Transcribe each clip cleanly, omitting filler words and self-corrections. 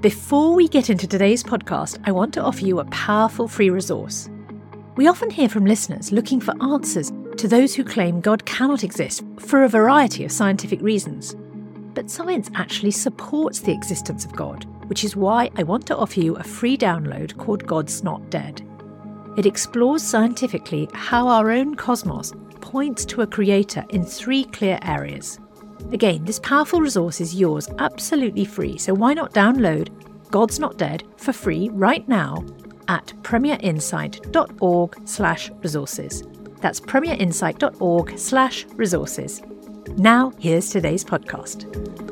Before we get into today's podcast, I want to offer you a powerful free resource. We often hear from listeners looking for answers to those who claim God cannot exist for a variety of scientific reasons. But science actually supports the existence of God, which is why I want to offer you a free download called God's Not Dead. It explores scientifically how our own cosmos points to a creator in 3 clear areas. Again, this powerful resource is yours absolutely free, so why not download God's Not Dead for free right now at premierinsight.org/resources. That's premierinsight.org/resources. Now, here's today's podcast.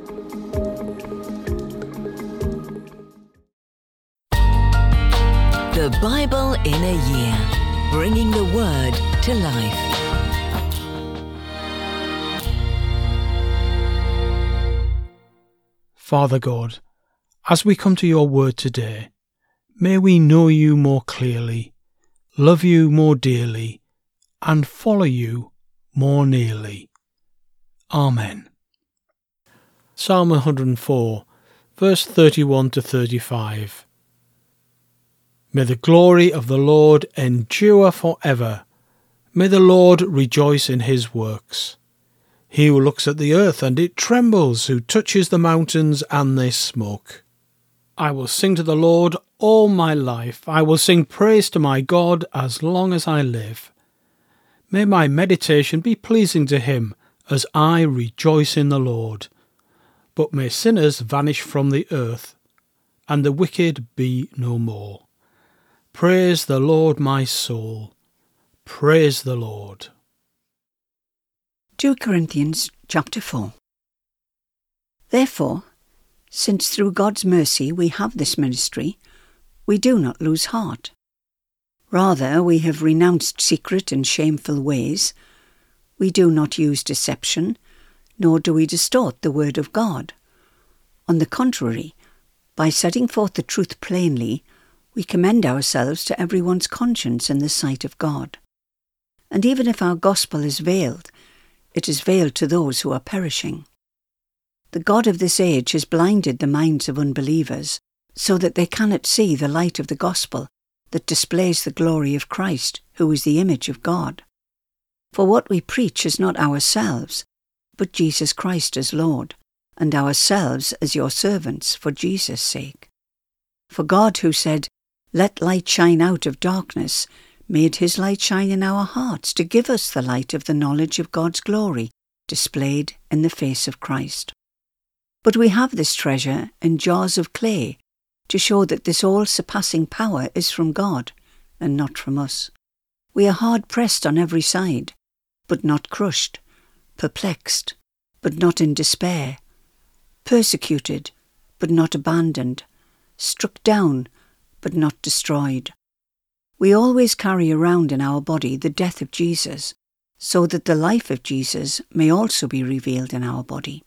The Bible in a Year, bringing the Word to life. Father God, as we come to your word today, may we know you more clearly, love you more dearly, and follow you more nearly. Amen. Psalm 104, verse 31 to 35. May the glory of the Lord endure forever. May the Lord rejoice in his works. He who looks at the earth and it trembles, who touches the mountains and they smoke. I will sing to the Lord all my life. I will sing praise to my God as long as I live. May my meditation be pleasing to him as I rejoice in the Lord. But may sinners vanish from the earth, and the wicked be no more. Praise the Lord, my soul. Praise the Lord. 2 Corinthians chapter 4. Therefore, since through God's mercy we have this ministry, we do not lose heart. Rather, we have renounced secret and shameful ways. We do not use deception, nor do we distort the word of God. On the contrary, by setting forth the truth plainly, we commend ourselves to everyone's conscience in the sight of God. And even if our gospel is veiled, it is veiled to those who are perishing. The God of this age has blinded the minds of unbelievers, so that they cannot see the light of the gospel that displays the glory of Christ, who is the image of God. For what we preach is not ourselves, but Jesus Christ as Lord, and ourselves as your servants for Jesus' sake. For God, who said, "Let light shine out of darkness," made his light shine in our hearts to give us the light of the knowledge of God's glory displayed in the face of Christ. But we have this treasure in jars of clay to show that this all-surpassing power is from God and not from us. We are hard-pressed on every side, but not crushed, perplexed, but not in despair, persecuted, but not abandoned, struck down, but not destroyed. We always carry around in our body the death of Jesus, so that the life of Jesus may also be revealed in our body.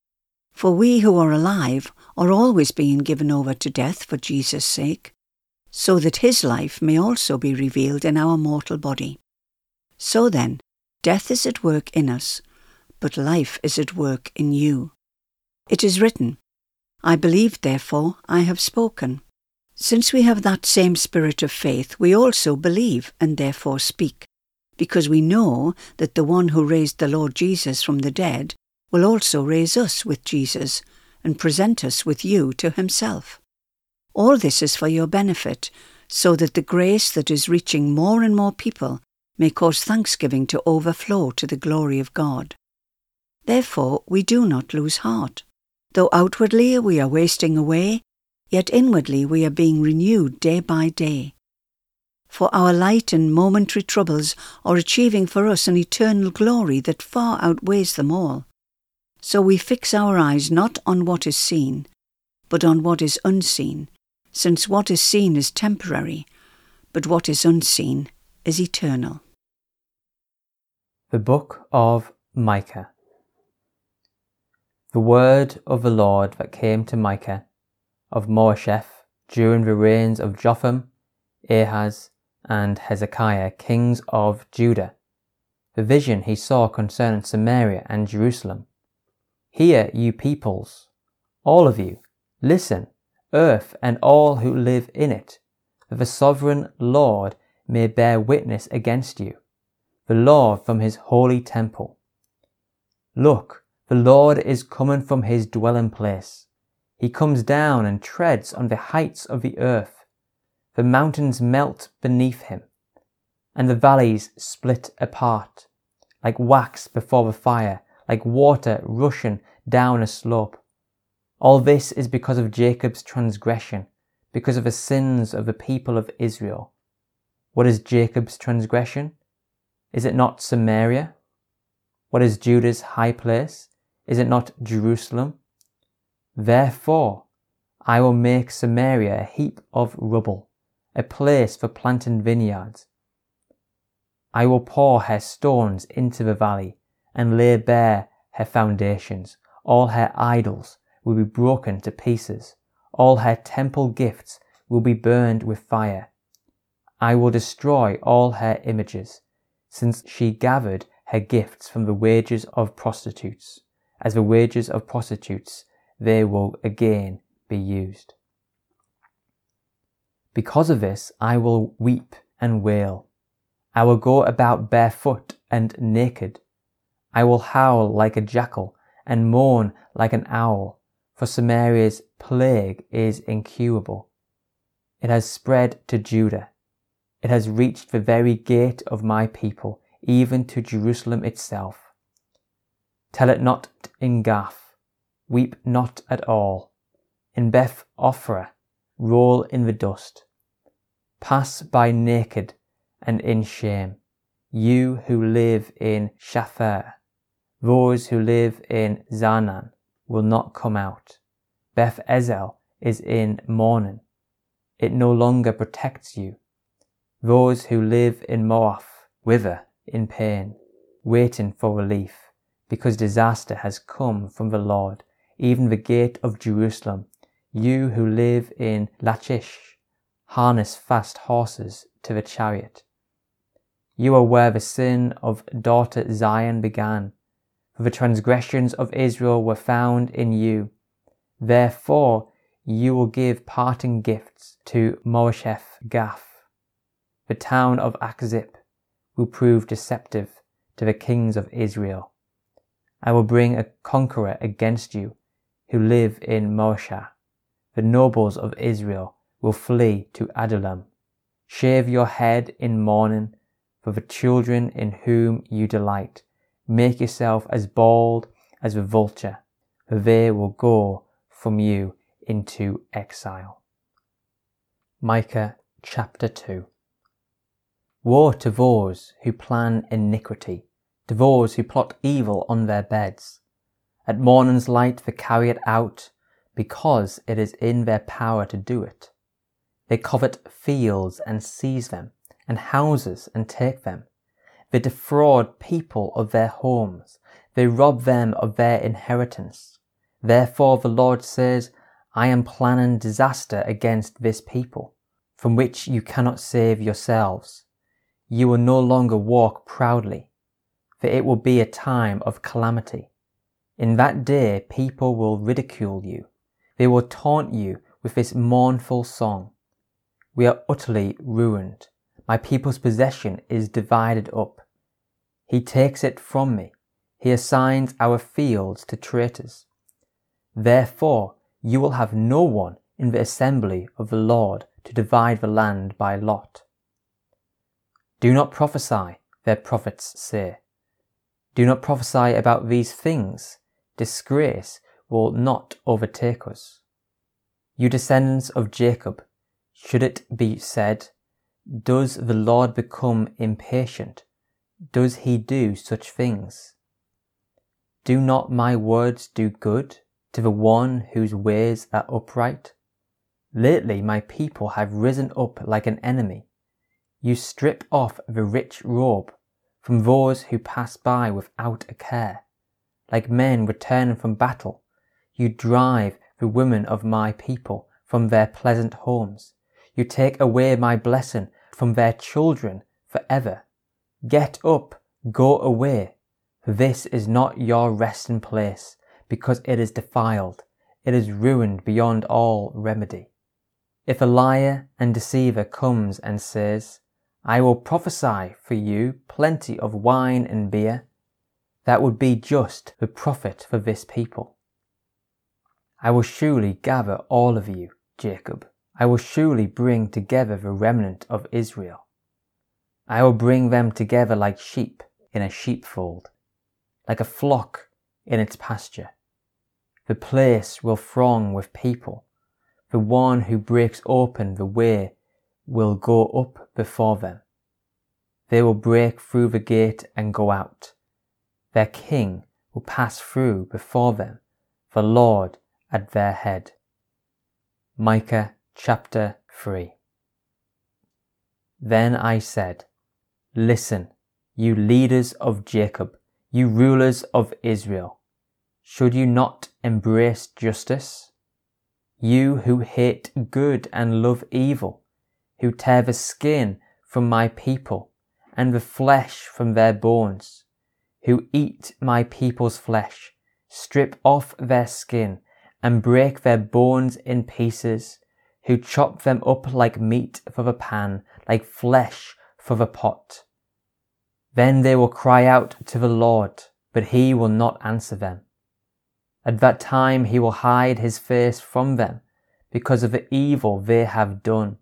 For we who are alive are always being given over to death for Jesus' sake, so that his life may also be revealed in our mortal body. So then, death is at work in us, but life is at work in you. It is written, "I believed, therefore I have spoken." Since we have that same spirit of faith, we also believe and therefore speak, because we know that the one who raised the Lord Jesus from the dead will also raise us with Jesus and present us with you to himself. All this is for your benefit, so that the grace that is reaching more and more people may cause thanksgiving to overflow to the glory of God. Therefore we do not lose heart. Though outwardly we are wasting away, yet inwardly we are being renewed day by day. For our light and momentary troubles are achieving for us an eternal glory that far outweighs them all. So we fix our eyes not on what is seen, but on what is unseen, since what is seen is temporary, but what is unseen is eternal. The Book of Micah. The word of the Lord that came to Micah of Moresheth during the reigns of Jotham, Ahaz, and Hezekiah, kings of Judah. The vision he saw concerning Samaria and Jerusalem. Hear, you peoples, all of you, listen, earth and all who live in it, that the sovereign Lord may bear witness against you, the Lord from his holy temple. Look, the Lord is coming from his dwelling place. He comes down and treads on the heights of the earth. The mountains melt beneath him, and the valleys split apart, like wax before the fire, like water rushing down a slope. All this is because of Jacob's transgression, because of the sins of the people of Israel. What is Jacob's transgression? Is it not Samaria? What is Judah's high place? Is it not Jerusalem? Therefore, I will make Samaria a heap of rubble, a place for planting vineyards. I will pour her stones into the valley and lay bare her foundations. All her idols will be broken to pieces. All her temple gifts will be burned with fire. I will destroy all her images, since she gathered her gifts from the wages of prostitutes. As the wages of prostitutes, they will again be used. Because of this, I will weep and wail. I will go about barefoot and naked. I will howl like a jackal and mourn like an owl, for Samaria's plague is incurable. It has spread to Judah. It has reached the very gate of my people, even to Jerusalem itself. Tell it not in Gath, weep not at all. In Beth Ophrah, roll in the dust. Pass by naked and in shame, you who live in Shaphir. Those who live in Zaanan will not come out. Beth Ezel is in mourning. It no longer protects you. Those who live in Moab wither in pain, waiting for relief, because disaster has come from the Lord, even the gate of Jerusalem. You who live in Lachish, harness fast horses to the chariot. You are where the sin of daughter Zion began, for the transgressions of Israel were found in you. Therefore you will give parting gifts to Moresheth Gath. The town of Achzib will prove deceptive to the kings of Israel. I will bring a conqueror against you who live in Moshah. The nobles of Israel will flee to Adullam. Shave your head in mourning for the children in whom you delight. Make yourself as bald as the vulture, for they will go from you into exile. Micah chapter 2. Woe to those who plan iniquity, to those who plot evil on their beds. At morning's light they carry it out, because it is in their power to do it. They covet fields and seize them, and houses and take them. They defraud people of their homes. They rob them of their inheritance. Therefore the Lord says, I am planning disaster against this people, from which you cannot save yourselves. You will no longer walk proudly, for it will be a time of calamity. In that day people will ridicule you. They will taunt you with this mournful song. We are utterly ruined. My people's possession is divided up. He takes it from me. He assigns our fields to traitors. Therefore you will have no one in the assembly of the Lord to divide the land by lot. Do not prophesy, their prophets say. Do not prophesy about these things. Disgrace will not overtake us. You descendants of Jacob, should it be said, does the Lord become impatient? Does he do such things? Do not my words do good to the one whose ways are upright? Lately my people have risen up like an enemy. You strip off the rich robe from those who pass by without a care. Like men returning from battle, you drive the women of my people from their pleasant homes. You take away my blessing from their children forever. Get up, go away, for this is not your resting place, because it is defiled. it is ruined beyond all remedy. If a liar and deceiver comes and says, I will prophesy for you plenty of wine and beer, that would be just the profit for this people. I will surely gather all of you, Jacob. I will surely bring together the remnant of Israel. I will bring them together like sheep in a sheepfold, like a flock in its pasture. The place will throng with people. The one who breaks open the way will go up before them. They will break through the gate and go out. Their king will pass through before them, the Lord at their head. Micah chapter 3. Then I said, Listen, you leaders of Jacob, you rulers of Israel. Should you not embrace justice? You who hate good and love evil, who tear the skin from my people and the flesh from their bones, who eat my people's flesh, strip off their skin and break their bones in pieces, who chop them up like meat for the pan, like flesh for the pot. Then they will cry out to the Lord, but he will not answer them. At that time he will hide his face from them, because of the evil they have done.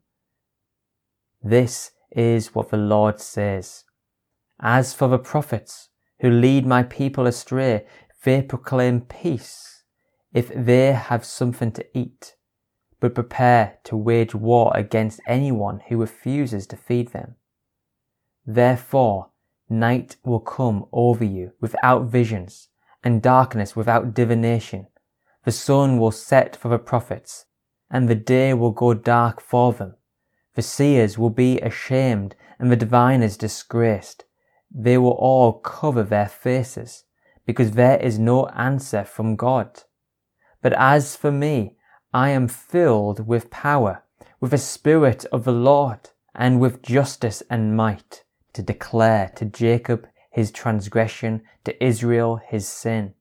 This is what the Lord says. As for the prophets who lead my people astray, they proclaim peace if they have something to eat, but prepare to wage war against anyone who refuses to feed them. Therefore, night will come over you without visions, and darkness without divination. The sun will set for the prophets, and the day will go dark for them. The seers will be ashamed, and the diviners disgraced. They will all cover their faces, because there is no answer from God. But as for me, I am filled with power, with the Spirit of the Lord, and with justice and might, to declare to Jacob his transgression, to Israel his sin.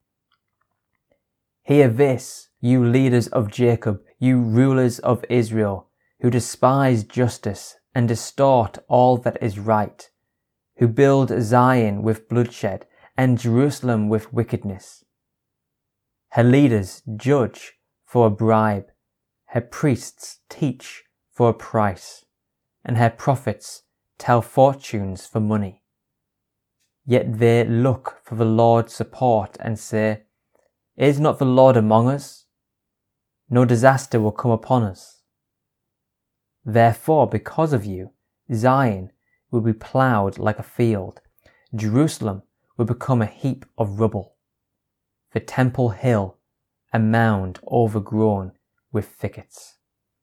Hear this, you leaders of Jacob, you rulers of Israel, who despise justice and distort all that is right, who build Zion with bloodshed and Jerusalem with wickedness. Her leaders judge for a bribe, her priests teach for a price, and her prophets tell fortunes for money. Yet they look for the Lord's support and say, Is not the Lord among us? No disaster will come upon us. Therefore, because of you, Zion will be ploughed like a field. Jerusalem will become a heap of rubble. The Temple Hill, a mound overgrown with thickets.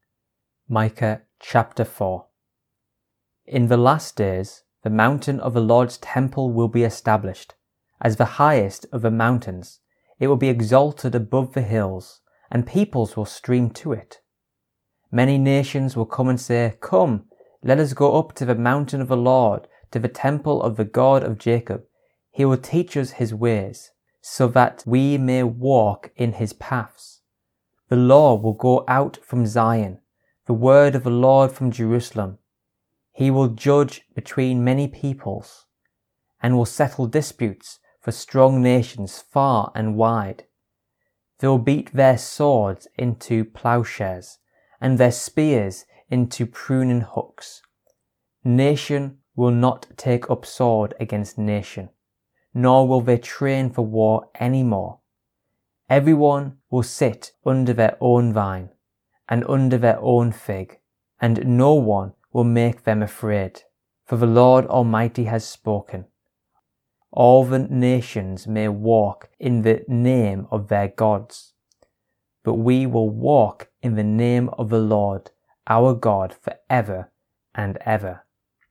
Micah chapter 4. In the last days, the mountain of the Lord's temple will be established. As the highest of the mountains, it will be exalted above the hills, and peoples will stream to it. Many nations will come and say, Come, let us go up to the mountain of the Lord, to the temple of the God of Jacob. He will teach us his ways, so that we may walk in his paths. The law will go out from Zion, the word of the Lord from Jerusalem. He will judge between many peoples, and will settle disputes for strong nations far and wide. They will beat their swords into plowshares, and their spears into pruning hooks. Nation will not take up sword against nation, nor will they train for war any more. Everyone will sit under their own vine, and under their own fig, and no one will make them afraid, for the Lord Almighty has spoken. All the nations may walk in the name of their gods, but we will walk in the name of the Lord, our God, forever and ever.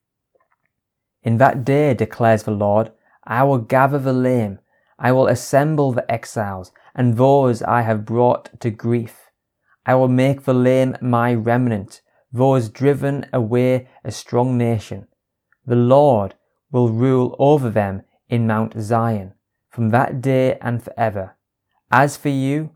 In that day, declares the Lord, I will gather the lame, I will assemble the exiles, and those I have brought to grief. I will make the lame my remnant, those driven away a strong nation. The Lord will rule over them in Mount Zion, from that day and forever. As for you,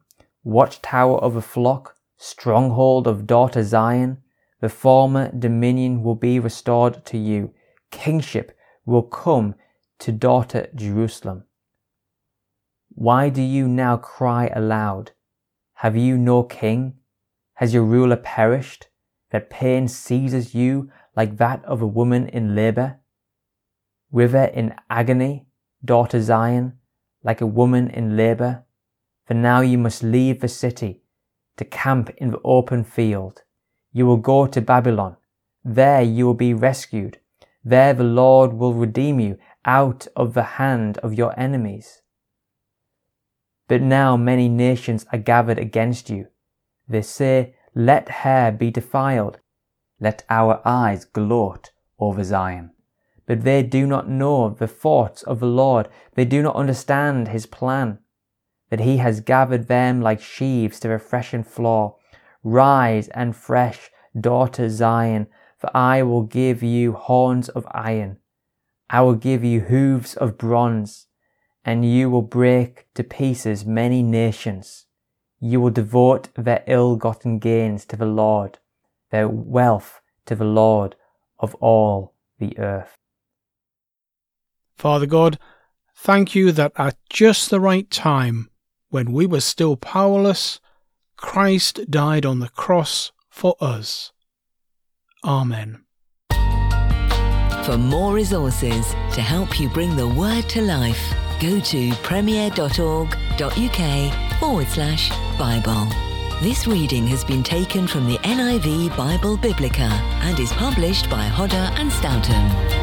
watchtower of a flock, stronghold of daughter Zion. The former dominion will be restored to you. Kingship will come to daughter Jerusalem. Why do you now cry aloud? Have you no king? Has your ruler perished, that pain seizes you like that of a woman in labour? Wither in agony, daughter Zion, like a woman in labour. For now you must leave the city, to camp in the open field. You will go to Babylon. There you will be rescued. There the Lord will redeem you out of the hand of your enemies. But now many nations are gathered against you. They say, let hair be defiled. Let our eyes gloat over Zion. But they do not know the thoughts of the Lord. They do not understand his plan. That he has gathered them like sheaves to the threshing floor. Rise and thresh, daughter Zion, for I will give you horns of iron. I will give you hooves of bronze, and you will break to pieces many nations. You will devote their ill-gotten gains to the Lord, their wealth to the Lord of all the earth. Father God, thank you that at just the right time, when we were still powerless, Christ died on the cross for us. Amen. For more resources to help you bring the word to life, go to premier.org.uk/Bible. This reading has been taken from the NIV Bible Biblica and is published by Hodder and Stoughton.